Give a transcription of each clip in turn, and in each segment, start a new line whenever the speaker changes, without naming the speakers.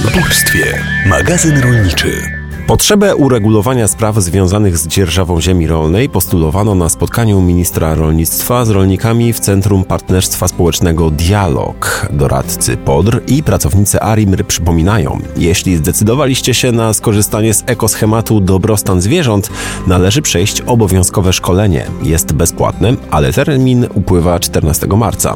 W górstwie. Magazyn rolniczy. Potrzebę uregulowania spraw związanych z dzierżawą ziemi rolnej postulowano na spotkaniu ministra rolnictwa z rolnikami w Centrum Partnerstwa Społecznego Dialog. Doradcy PODR i pracownicy ARiMR przypominają, jeśli zdecydowaliście się na skorzystanie z ekoschematu Dobrostan Zwierząt, należy przejść obowiązkowe szkolenie. Jest bezpłatne, ale termin upływa 14 marca.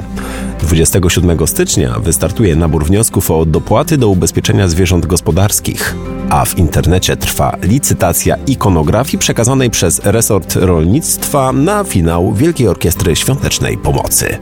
27 stycznia wystartuje nabór wniosków o dopłaty do ubezpieczenia zwierząt gospodarskich, a w internecie trwa licytacja ikonografii przekazanej przez resort rolnictwa na finał Wielkiej Orkiestry Świątecznej Pomocy.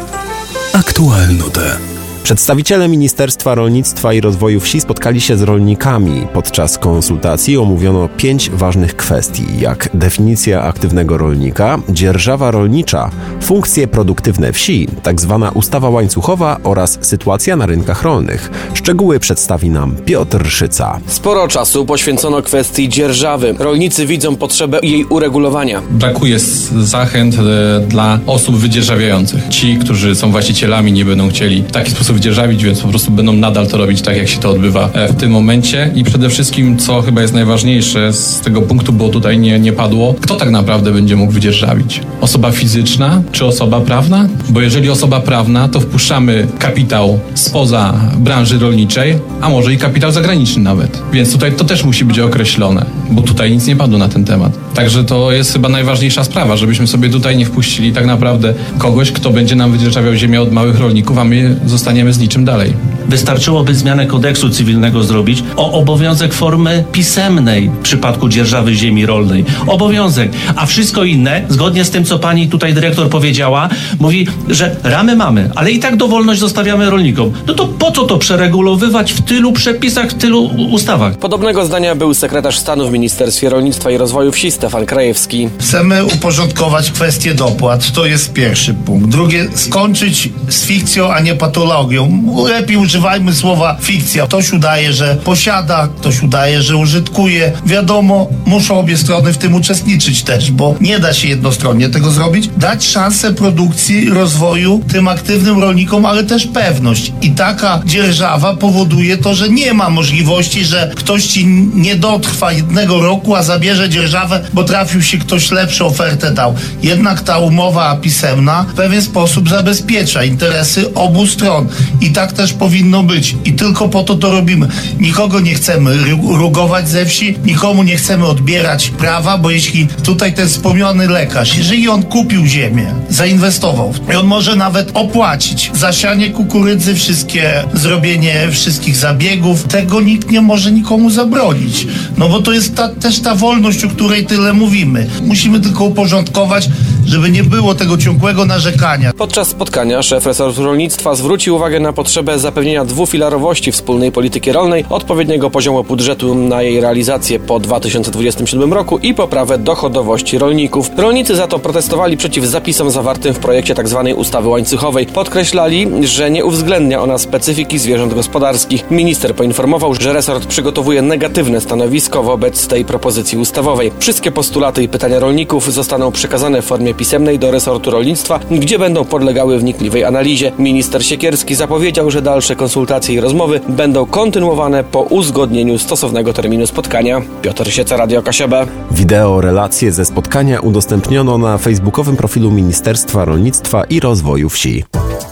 Aktualnoty.
Przedstawiciele Ministerstwa Rolnictwa i Rozwoju Wsi spotkali się z rolnikami. Podczas konsultacji omówiono 5 ważnych kwestii, jak definicja aktywnego rolnika, dzierżawa rolnicza, funkcje produktywne wsi, tzw. ustawa łańcuchowa oraz sytuacja na rynkach rolnych. Szczegóły przedstawi nam Piotr Szyca.
Sporo czasu poświęcono kwestii dzierżawy. Rolnicy widzą potrzebę jej uregulowania.
Brakuje zachęt dla osób wydzierżawiających. Ci, którzy są właścicielami, nie będą chcieli w taki sposób wydzierżawić, więc po prostu będą nadal to robić tak, jak się to odbywa w tym momencie. I przede wszystkim, co chyba jest najważniejsze z tego punktu, bo tutaj nie padło, kto tak naprawdę będzie mógł wydzierżawić? Osoba fizyczna czy osoba prawna? Bo jeżeli osoba prawna, to wpuszczamy kapitał spoza branży rolniczej, a może i kapitał zagraniczny nawet. Więc tutaj to też musi być określone, bo tutaj nic nie padło na ten temat. Także to jest chyba najważniejsza sprawa, żebyśmy sobie tutaj nie wpuścili tak naprawdę kogoś, kto będzie nam wydzierżawiał ziemię od małych rolników, a my zostaniemy z niczym dalej.
Wystarczyłoby zmianę kodeksu cywilnego zrobić o obowiązek formy pisemnej w przypadku dzierżawy ziemi rolnej. Obowiązek. A wszystko inne, zgodnie z tym, co pani tutaj dyrektor powiedziała, mówi, że ramy mamy, ale i tak dowolność zostawiamy rolnikom. No to po co to przeregulowywać w tylu przepisach, w tylu ustawach?
Podobnego zdania był sekretarz stanu w Ministerstwie Rolnictwa i Rozwoju Wsi Stefan Krajewski.
Chcemy uporządkować kwestię dopłat, to jest pierwszy punkt. Drugie, skończyć z fikcją, a nie patologią. Lepiej używajmy słowa fikcja. Ktoś udaje, że posiada, ktoś udaje, że użytkuje. Wiadomo, muszą obie strony w tym uczestniczyć też, bo nie da się jednostronnie tego zrobić. Dać szansę produkcji, rozwoju tym aktywnym rolnikom, ale też pewność. I taka dzierżawa powoduje to, że nie ma możliwości, że ktoś ci nie dotrwa jednego roku, a zabierze dzierżawę, bo trafił się ktoś lepszą ofertę dał. Jednak ta umowa pisemna w pewien sposób zabezpiecza interesy obu stron. I tak też powinno być. I tylko po to robimy. Nikogo nie chcemy rugować ze wsi, nikomu nie chcemy odbierać prawa, bo jeśli tutaj ten wspomniany lekarz, jeżeli on kupił ziemię, zainwestował i on może nawet opłacić zasianie kukurydzy, zrobienie wszystkich zabiegów, tego nikt nie może nikomu zabronić. No bo to jest też ta wolność, o której tyle mówimy. Musimy tylko uporządkować, żeby nie było tego ciągłego narzekania.
Podczas spotkania szef resortu rolnictwa zwrócił uwagę na potrzebę zapewnienia dwufilarowości wspólnej polityki rolnej, odpowiedniego poziomu budżetu na jej realizację po 2027 roku i poprawę dochodowości rolników. Rolnicy za to protestowali przeciw zapisom zawartym w projekcie tzw. ustawy łańcuchowej. Podkreślali, że nie uwzględnia ona specyfiki zwierząt gospodarskich. Minister poinformował, że resort przygotowuje negatywne stanowisko wobec tej propozycji ustawowej. Wszystkie postulaty i pytania rolników zostaną przekazane w formie pisemnej do resortu rolnictwa, gdzie będą podlegały wnikliwej analizie. Minister Siekierski zapowiedział, że dalsze konsultacje i rozmowy będą kontynuowane po uzgodnieniu stosownego terminu spotkania. Piotr Szyca, Radio Kasiebę.
Wideo relacje ze spotkania udostępniono na facebookowym profilu Ministerstwa Rolnictwa i Rozwoju Wsi.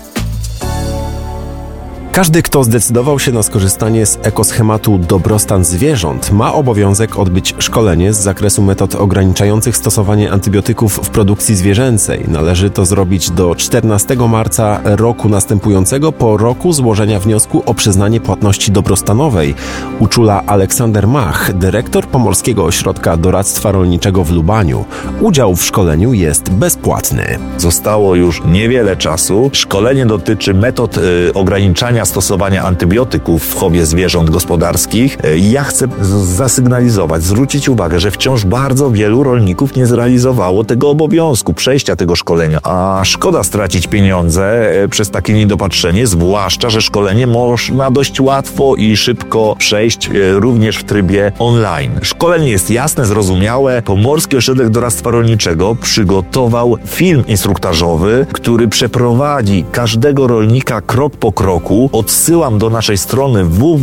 Każdy, kto zdecydował się na skorzystanie z ekoschematu Dobrostan Zwierząt, ma obowiązek odbyć szkolenie z zakresu metod ograniczających stosowanie antybiotyków w produkcji zwierzęcej. Należy to zrobić do 14 marca roku następującego po roku złożenia wniosku o przyznanie płatności dobrostanowej. Uczula Aleksander Mach, dyrektor Pomorskiego Ośrodka Doradztwa Rolniczego w Lubaniu. Udział w szkoleniu jest bezpłatny.
Zostało już niewiele czasu. Szkolenie dotyczy metod ograniczania stosowania antybiotyków w chowie zwierząt gospodarskich. Ja chcę zasygnalizować, zwrócić uwagę, że wciąż bardzo wielu rolników nie zrealizowało tego obowiązku przejścia tego szkolenia, a szkoda stracić pieniądze przez takie niedopatrzenie, zwłaszcza, że szkolenie można dość łatwo i szybko przejść również w trybie online. Szkolenie jest jasne, zrozumiałe. Pomorski Ośrodek Doradztwa Rolniczego przygotował film instruktażowy, który przeprowadzi każdego rolnika krok po kroku odsyłam do naszej strony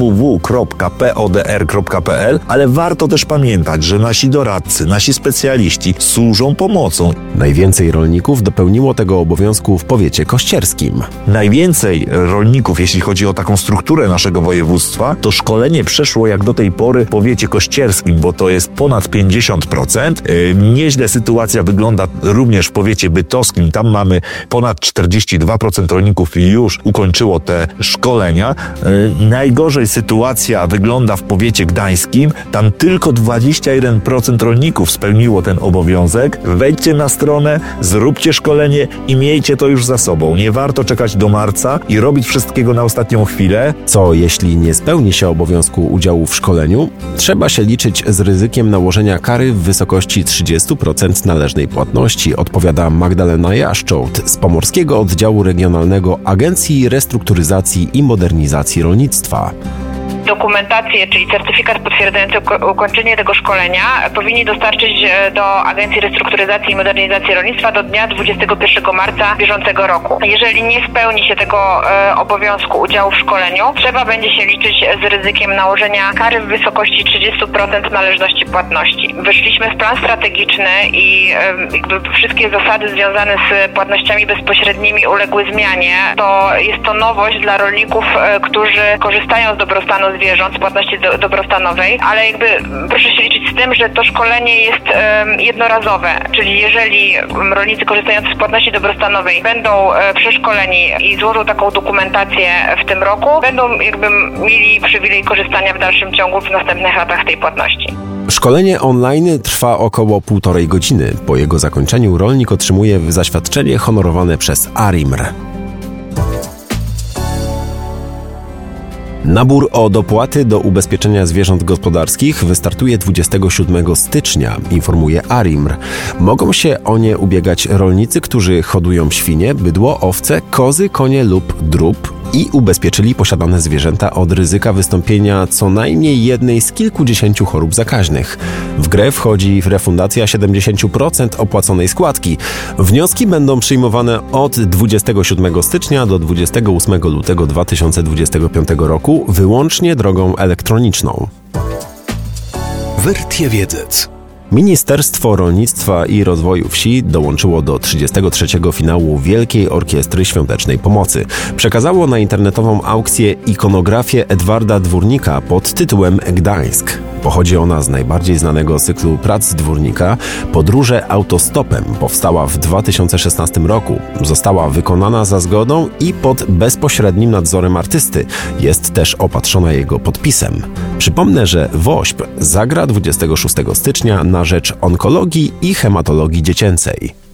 www.podr.pl, ale warto też pamiętać, że nasi doradcy, nasi specjaliści służą pomocą.
Najwięcej rolników dopełniło tego obowiązku w powiecie kościerskim.
Najwięcej rolników, jeśli chodzi o taką strukturę naszego województwa, to szkolenie przeszło jak do tej pory w powiecie kościerskim, bo to jest ponad 50%. Nieźle sytuacja wygląda również w powiecie bytowskim. Tam mamy ponad 42% rolników już ukończyło te szkolenia. Najgorzej sytuacja wygląda w powiecie gdańskim. Tam tylko 21% rolników spełniło ten obowiązek. Wejdźcie na stronę, zróbcie szkolenie i miejcie to już za sobą. Nie warto czekać do marca i robić wszystkiego na ostatnią chwilę.
Co jeśli nie spełni się obowiązku udziału w szkoleniu? Trzeba się liczyć z ryzykiem nałożenia kary w wysokości 30% należnej płatności, odpowiada Magdalena Jaszczołt z Pomorskiego Oddziału Regionalnego Agencji Restrukturyzacji i Modernizacji Rolnictwa.
Dokumentację, czyli certyfikat potwierdzający ukończenie tego szkolenia powinni dostarczyć do Agencji Restrukturyzacji i Modernizacji Rolnictwa do dnia 21 marca bieżącego roku. Jeżeli nie spełni się tego obowiązku udziału w szkoleniu, trzeba będzie się liczyć z ryzykiem nałożenia kary w wysokości 30% należności płatności. Wyszliśmy w plan strategiczny i jakby wszystkie zasady związane z płatnościami bezpośrednimi uległy zmianie. Jest to nowość dla rolników, którzy korzystają z dobrostanu zwierząt, z płatności dobrostanowej, ale jakby proszę się liczyć z tym, że to szkolenie jest jednorazowe, czyli jeżeli rolnicy korzystający z płatności dobrostanowej będą przeszkoleni i złożą taką dokumentację w tym roku, będą jakby mieli przywilej korzystania w dalszym ciągu w następnych latach tej płatności.
Szkolenie online trwa około 1,5 godziny. Po jego zakończeniu rolnik otrzymuje zaświadczenie honorowane przez ARiMR. Nabór o dopłaty do ubezpieczenia zwierząt gospodarskich wystartuje 27 stycznia, informuje ARiMR. Mogą się o nie ubiegać rolnicy, którzy hodują świnie, bydło, owce, kozy, konie lub drób i ubezpieczyli posiadane zwierzęta od ryzyka wystąpienia co najmniej jednej z kilkudziesięciu chorób zakaźnych. W grę wchodzi refundacja 70% opłaconej składki. Wnioski będą przyjmowane od 27 stycznia do 28 lutego 2025 roku wyłącznie drogą elektroniczną.
Wertiewiedzec.
Ministerstwo Rolnictwa i Rozwoju Wsi dołączyło do 33. finału Wielkiej Orkiestry Świątecznej Pomocy. Przekazało na internetową aukcję ikonografię Edwarda Dwórnika pod tytułem Gdańsk. Pochodzi ona z najbardziej znanego cyklu prac Dwórnika Podróże autostopem. Powstała w 2016 roku. Została wykonana za zgodą i pod bezpośrednim nadzorem artysty. Jest też opatrzona jego podpisem. Przypomnę, że WOŚP zagra 26 stycznia na rzecz onkologii i hematologii dziecięcej.